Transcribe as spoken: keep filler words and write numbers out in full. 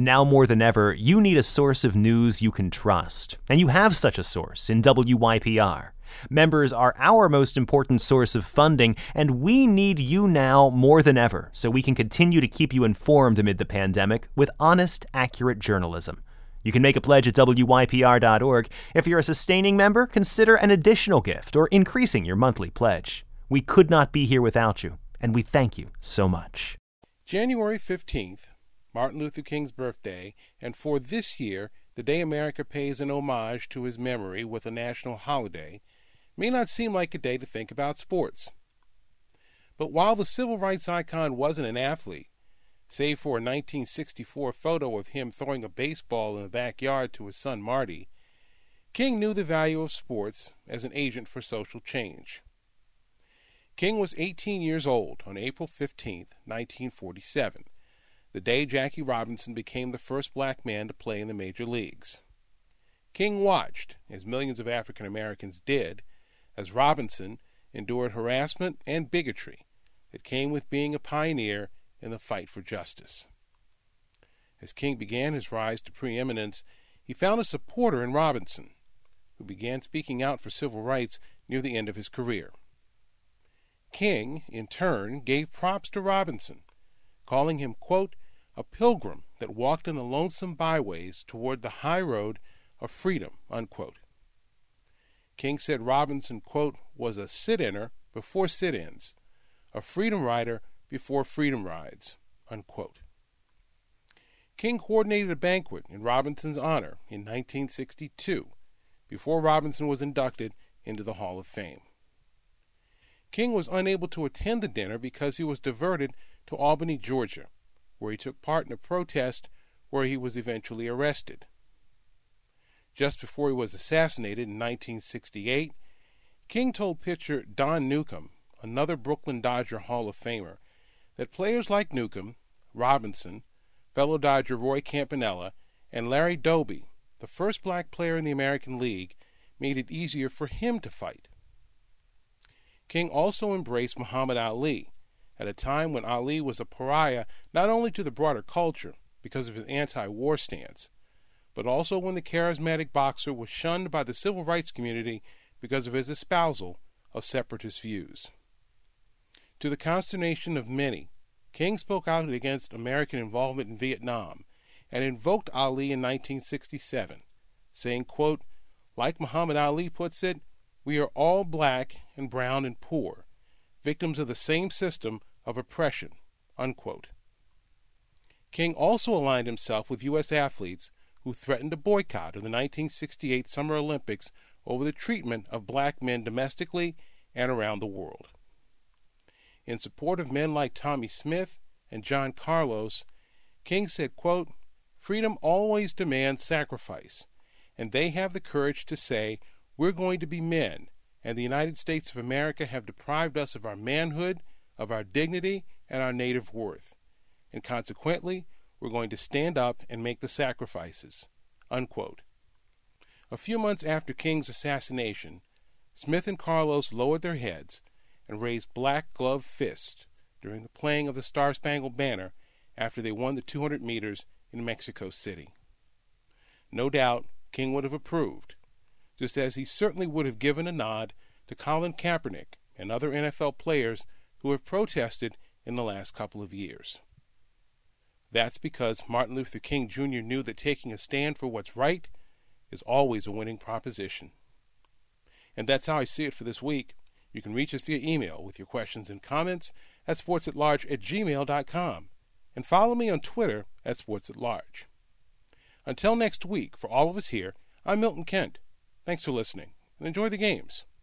Now more than ever, you need a source of news you can trust. And you have such a source in W Y P R. Members are our most important source of funding, and we need you now more than ever so we can continue to keep you informed amid the pandemic with honest, accurate journalism. You can make a pledge at W Y P R dot org. If you're a sustaining member, consider an additional gift or increasing your monthly pledge. We could not be here without you, and we thank you so much. January fifteenth, Martin Luther King's birthday, and for this year, the day America pays an homage to his memory with a national holiday, may not seem like a day to think about sports. But while the civil rights icon wasn't an athlete, save for a nineteen sixty-four photo of him throwing a baseball in the backyard to his son Marty, King knew the value of sports as an agent for social change. King was eighteen years old on April fifteenth, nineteen forty-seven, the day Jackie Robinson became the first black man to play in the major leagues. King watched, as millions of African Americans did, as Robinson endured harassment and bigotry that came with being a pioneer in the fight for justice. As King began his rise to preeminence, he found a supporter in Robinson, who began speaking out for civil rights near the end of his career. King, in turn, gave props to Robinson, calling him, quote, a pilgrim that walked in the lonesome byways toward the high road of freedom, unquote. King said Robinson, quote, was a sit-inner before sit-ins, a freedom rider before freedom rides, unquote. King coordinated a banquet in Robinson's honor in nineteen sixty-two, before Robinson was inducted into the Hall of Fame. King was unable to attend the dinner because he was diverted to Albany, Georgia, where he took part in a protest where he was eventually arrested. Just before he was assassinated in nineteen sixty-eight, King told pitcher Don Newcombe, another Brooklyn Dodger Hall of Famer, that players like Newcombe, Robinson, fellow Dodger Roy Campanella, and Larry Doby, the first black player in the American League, made it easier for him to fight. King also embraced Muhammad Ali, at a time when Ali was a pariah not only to the broader culture because of his anti-war stance, but also when the charismatic boxer was shunned by the civil rights community because of his espousal of separatist views. To the consternation of many, King spoke out against American involvement in Vietnam and invoked Ali in nineteen sixty-seven, saying, quote, like Muhammad Ali puts it, we are all black and brown and poor, victims of the same system of oppression, unquote. King also aligned himself with U S athletes who threatened a boycott of the nineteen sixty-eight Summer Olympics over the treatment of black men domestically and around the world. In support of men like Tommie Smith and John Carlos, King said, quote, freedom always demands sacrifice, and they have the courage to say, we're going to be men, and the United States of America have deprived us of our manhood, of our dignity, and our native worth, and consequently, we're going to stand up and make the sacrifices, unquote. A few months after King's assassination, Smith and Carlos lowered their heads and raised black-gloved fists during the playing of the Star-Spangled Banner after they won the two hundred meters in Mexico City. No doubt, King would have approved, just as he certainly would have given a nod to Colin Kaepernick and other N F L players who have protested in the last couple of years. That's because Martin Luther King Junior knew that taking a stand for what's right is always a winning proposition. And that's how I see it for this week. You can reach us via email with your questions and comments at sportsatlarge at gmail dot com and follow me on Twitter at sportsatlarge. Until next week, for all of us here, I'm Milton Kent. Thanks for listening, and enjoy the games.